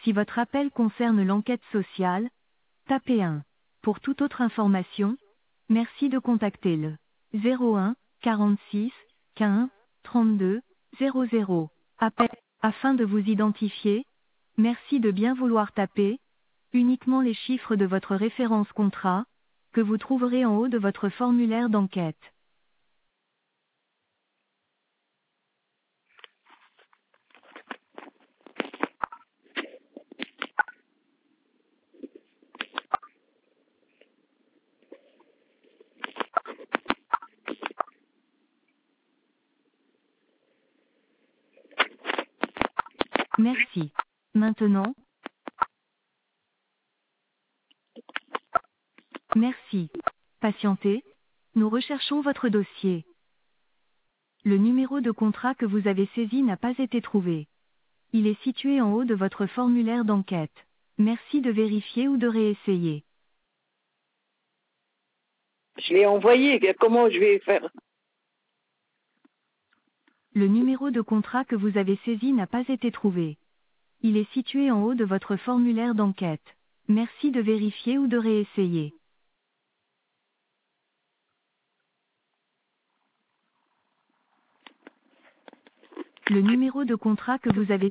Si votre appel concerne l'enquête sociale, tapez 1. Pour toute autre information, merci de contacter le 01 46 15 32 00. Appel. Afin de vous identifier, merci de bien vouloir taper uniquement les chiffres de votre référence contrat, que vous trouverez en haut de votre formulaire d'enquête. Merci. Maintenant, merci. Patientez, nous recherchons votre dossier. Le numéro de contrat que vous avez saisi n'a pas été trouvé. Il est situé en haut de votre formulaire d'enquête. Merci de vérifier ou de réessayer. Je l'ai envoyé, comment je vais faire? Le numéro de contrat que vous avez saisi n'a pas été trouvé. Il est situé en haut de votre formulaire d'enquête. Merci de vérifier ou de réessayer. Le numéro de contrat que vous avez